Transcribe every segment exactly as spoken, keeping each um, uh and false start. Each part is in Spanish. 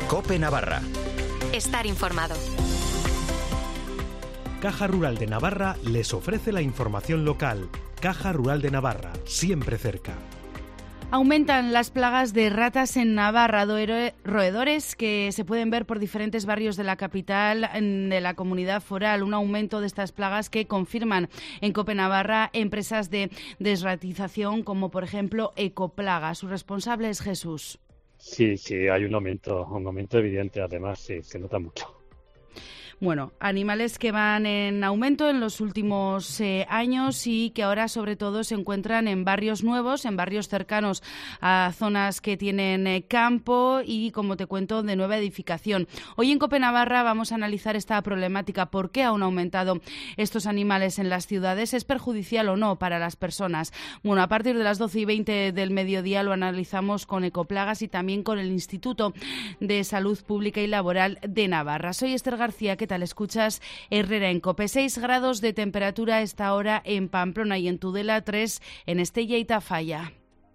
COPE Navarra. Estar informado. Caja Rural de Navarra les ofrece la información local. Caja Rural de Navarra, siempre cerca. Aumentan las plagas de ratas en Navarra, roedores que se pueden ver por diferentes barrios de la capital de la comunidad foral. Un aumento de estas plagas que confirman en COPE Navarra empresas de desratización como por ejemplo Ecoplaga. Su responsable es Jesús. Sí, sí, hay un aumento, un aumento evidente, además, sí, se nota mucho. Bueno, animales que van en aumento en los últimos eh, años y que ahora sobre todo se encuentran en barrios nuevos, en barrios cercanos a zonas que tienen eh, campo y, como te cuento, de nueva edificación. Hoy en COPE Navarra vamos a analizar esta problemática. ¿Por qué han aumentado estos animales en las ciudades? ¿Es perjudicial o no para las personas? Bueno, a partir de las doce y veinte del mediodía lo analizamos con Ecoplagas y también con el Instituto de Salud Pública y Laboral de Navarra. Soy Esther García. ¿Qué tal? Escuchas Herrera en COPE. seis grados de temperatura a esta hora en Pamplona y en Tudela, tres en Estella y Tafalla.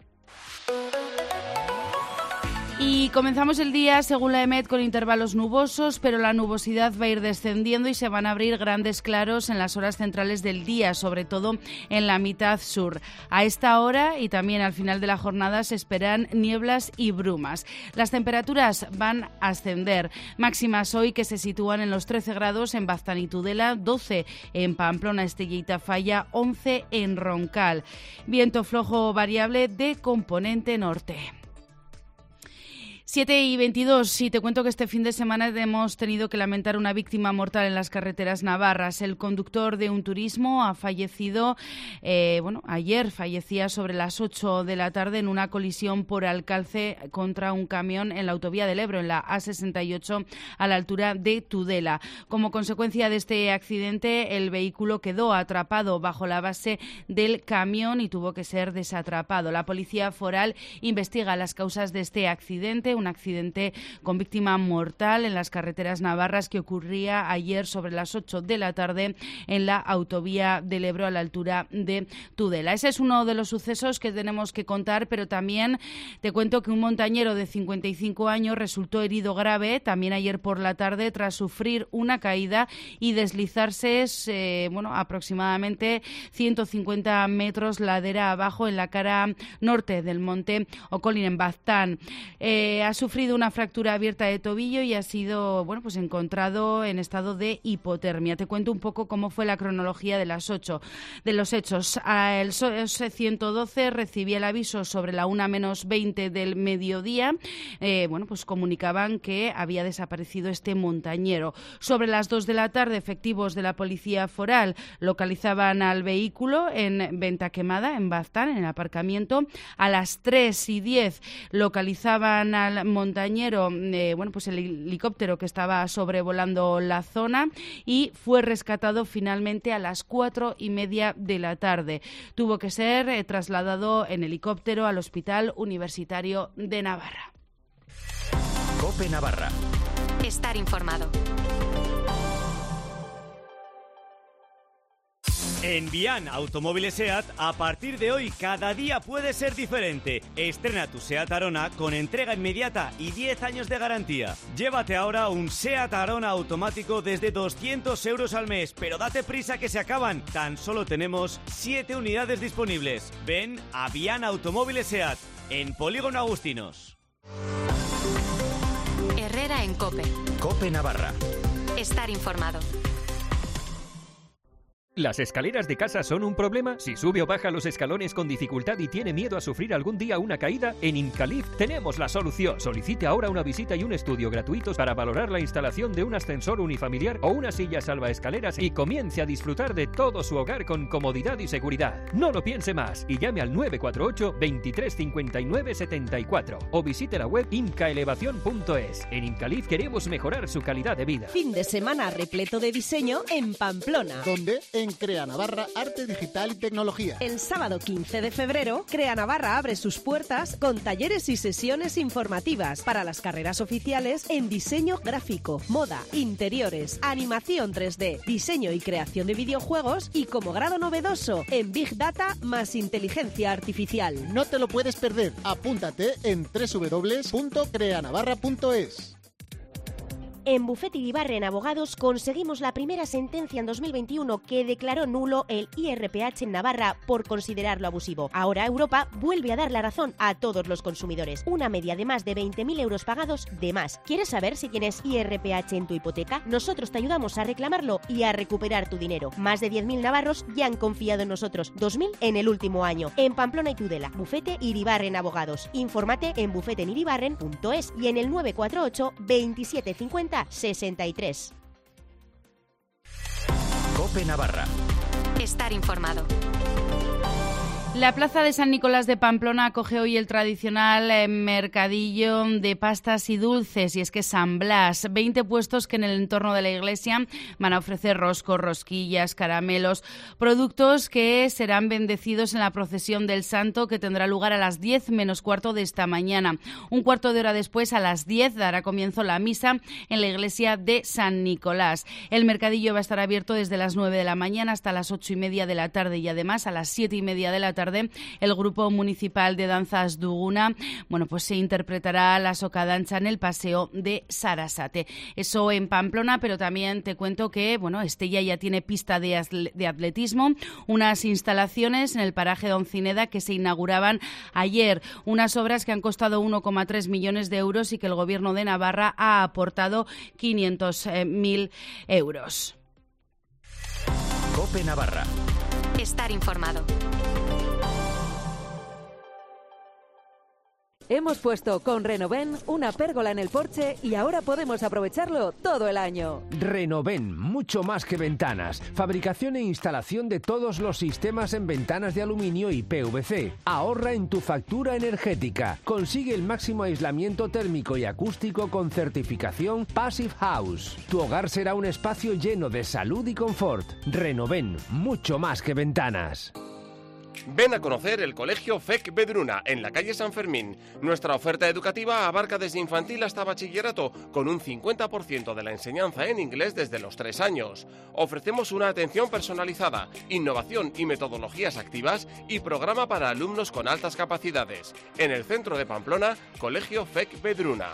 Y comenzamos el día, según la EMET, con intervalos nubosos, pero la nubosidad va a ir descendiendo y se van a abrir grandes claros en las horas centrales del día, sobre todo en la mitad sur. A esta hora y también al final de la jornada se esperan nieblas y brumas. Las temperaturas van a ascender. Máximas hoy que se sitúan en los trece grados en Baztán y Tudela, doce en Pamplona, Estella y Tafalla, once en Roncal. Viento flojo variable de componente norte. siete y veintidós, y te cuento que este fin de semana hemos tenido que lamentar una víctima mortal en las carreteras navarras. El conductor de un turismo ha fallecido, eh, bueno, ayer fallecía sobre las ocho de la tarde en una colisión por alcalce contra un camión en la autovía del Ebro, en la A sesenta y ocho, a la altura de Tudela. Como consecuencia de este accidente, el vehículo quedó atrapado bajo la base del camión y tuvo que ser desatrapado. La Policía Foral investiga las causas de este accidente, un accidente con víctima mortal en las carreteras navarras que ocurría ayer sobre las ocho de la tarde en la autovía del Ebro a la altura de Tudela. Ese es uno de los sucesos que tenemos que contar, pero también te cuento que un montañero de cincuenta y cinco años resultó herido grave también ayer por la tarde tras sufrir una caída y deslizarse eh, bueno, aproximadamente ciento cincuenta metros ladera abajo en la cara norte del monte Ocolin en Baztán. Eh, ha sufrido una fractura abierta de tobillo y ha sido bueno, pues encontrado en estado de hipotermia. Te cuento un poco cómo fue la cronología de las ocho de los hechos. El S O S ciento doce recibía el aviso sobre la una menos veinte del mediodía. Eh, bueno, pues comunicaban que había desaparecido este montañero. Sobre las dos de la tarde, efectivos de la Policía Foral localizaban al vehículo en Venta Quemada, en Baztán, en el aparcamiento. A las tres y diez localizaban al montañero, eh, bueno, pues el helicóptero que estaba sobrevolando la zona y fue rescatado finalmente a las cuatro y media de la tarde. Tuvo que ser eh, trasladado en helicóptero al Hospital Universitario de Navarra. COPE Navarra. Estar informado. En Bian Automóviles SEAT, a partir de hoy, cada día puede ser diferente. Estrena tu SEAT Arona con entrega inmediata y diez años de garantía. Llévate ahora un SEAT Arona automático desde doscientos euros al mes, pero date prisa que se acaban. Tan solo tenemos siete unidades disponibles. Ven a Bian Automóviles SEAT, en Polígono Agustinos. Herrera en COPE. COPE Navarra. Estar informado. ¿Las escaleras de casa son un problema? Si sube o baja los escalones con dificultad y tiene miedo a sufrir algún día una caída, en Incalif tenemos la solución. Solicite ahora una visita y un estudio gratuitos para valorar la instalación de un ascensor unifamiliar o una silla salvaescaleras y comience a disfrutar de todo su hogar con comodidad y seguridad. No lo piense más y llame al nueve cuatro ocho, veintitrés cincuenta y nueve setenta y cuatro o visite la web incaelevación punto es. En Incalif queremos mejorar su calidad de vida. Fin de semana repleto de diseño en Pamplona. ¿Dónde? En Crea Navarra Arte Digital y Tecnología. El sábado quince de febrero, Crea Navarra abre sus puertas con talleres y sesiones informativas para las carreras oficiales en diseño gráfico, moda, interiores, animación tres D, diseño y creación de videojuegos y como grado novedoso en Big Data más inteligencia artificial. No te lo puedes perder. Apúntate en doble u doble u doble u punto crea navarra punto es. En Bufete Iribarren Abogados conseguimos la primera sentencia en dos mil veintiuno que declaró nulo el I R P H en Navarra por considerarlo abusivo. Ahora Europa vuelve a dar la razón a todos los consumidores. Una media de más de veinte mil euros pagados de más. ¿Quieres saber si tienes I R P H en tu hipoteca? Nosotros te ayudamos a reclamarlo y a recuperar tu dinero. Más de diez mil navarros ya han confiado en nosotros, dos mil en el último año. En Pamplona y Tudela, Bufete Iribarren Abogados. Infórmate en bufeteniribarren punto es y en el nueve cuatro ocho, veintisiete cincuenta, sesenta y tres. COPE Navarra. Estar informado. La plaza de San Nicolás de Pamplona acoge hoy el tradicional eh, mercadillo de pastas y dulces, y es que San Blas, veinte puestos que en el entorno de la iglesia van a ofrecer roscos, rosquillas, caramelos, productos que serán bendecidos en la procesión del Santo, que tendrá lugar a las diez menos cuarto de esta mañana. Un cuarto de hora después, a las diez, dará comienzo la misa en la iglesia de San Nicolás. El mercadillo va a estar abierto desde las nueve de la mañana hasta las ocho y media de la tarde, y además a las siete y media de la tarde el Grupo Municipal de Danzas Duguna, bueno, pues se interpretará la socadancha en el Paseo de Sarasate. Eso en Pamplona, pero también te cuento que, bueno, Estella ya tiene pista de, de atletismo, unas instalaciones en el paraje de Oncineda que se inauguraban ayer, unas obras que han costado uno coma tres millones de euros y que el Gobierno de Navarra ha aportado quinientos mil euros. COPE Navarra. Estar informado. Hemos puesto con Renoven una pérgola en el porche y ahora podemos aprovecharlo todo el año. Renoven, mucho más que ventanas. Fabricación e instalación de todos los sistemas en ventanas de aluminio y P V C. Ahorra en tu factura energética. Consigue el máximo aislamiento térmico y acústico con certificación Passive House. Tu hogar será un espacio lleno de salud y confort. Renoven, mucho más que ventanas. Ven a conocer el Colegio F E C Vedruna, en la calle San Fermín. Nuestra oferta educativa abarca desde infantil hasta bachillerato, con un cincuenta por ciento de la enseñanza en inglés desde los tres años. Ofrecemos una atención personalizada, innovación y metodologías activas y programa para alumnos con altas capacidades. En el centro de Pamplona, Colegio F E C Vedruna.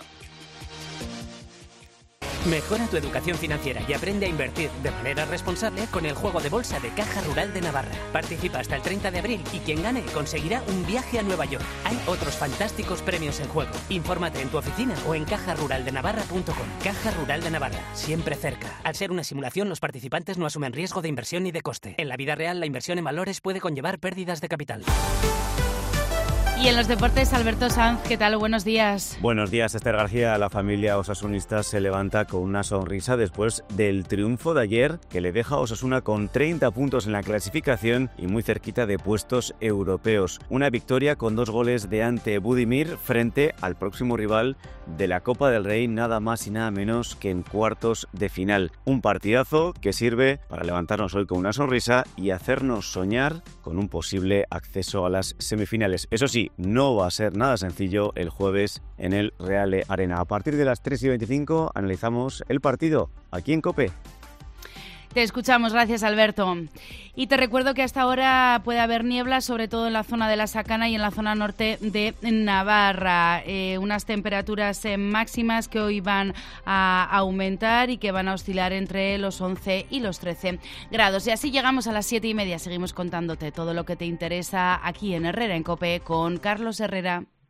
Mejora tu educación financiera y aprende a invertir de manera responsable con el juego de bolsa de Caja Rural de Navarra. Participa hasta el treinta de abril y quien gane conseguirá un viaje a Nueva York. Hay otros fantásticos premios en juego. Infórmate en tu oficina o en caja rural de navarra punto com. Caja Rural de Navarra, siempre cerca. Al ser una simulación, los participantes no asumen riesgo de inversión ni de coste. En la vida real, la inversión en valores puede conllevar pérdidas de capital. Y en los deportes, Alberto Sanz, ¿qué tal? Buenos días. Buenos días, Esther García. La familia osasunista se levanta con una sonrisa después del triunfo de ayer, que le deja a Osasuna con treinta puntos en la clasificación y muy cerquita de puestos europeos. Una victoria con dos goles de Ante Budimir frente al próximo rival de la Copa del Rey, nada más y nada menos que en cuartos de final. Un partidazo que sirve para levantarnos hoy con una sonrisa y hacernos soñar con un posible acceso a las semifinales. Eso sí, no va a ser nada sencillo el jueves en el Reale Arena. A partir de las tres y veinticinco analizamos el partido aquí en COPE. Te escuchamos, gracias Alberto. Y te recuerdo que hasta ahora puede haber niebla, sobre todo en la zona de la Sacana y en la zona norte de Navarra. Eh, unas temperaturas eh, máximas que hoy van a aumentar y que van a oscilar entre los once y los trece grados. Y así llegamos a las siete y media. Seguimos contándote todo lo que te interesa aquí en Herrera en COPE con Carlos Herrera.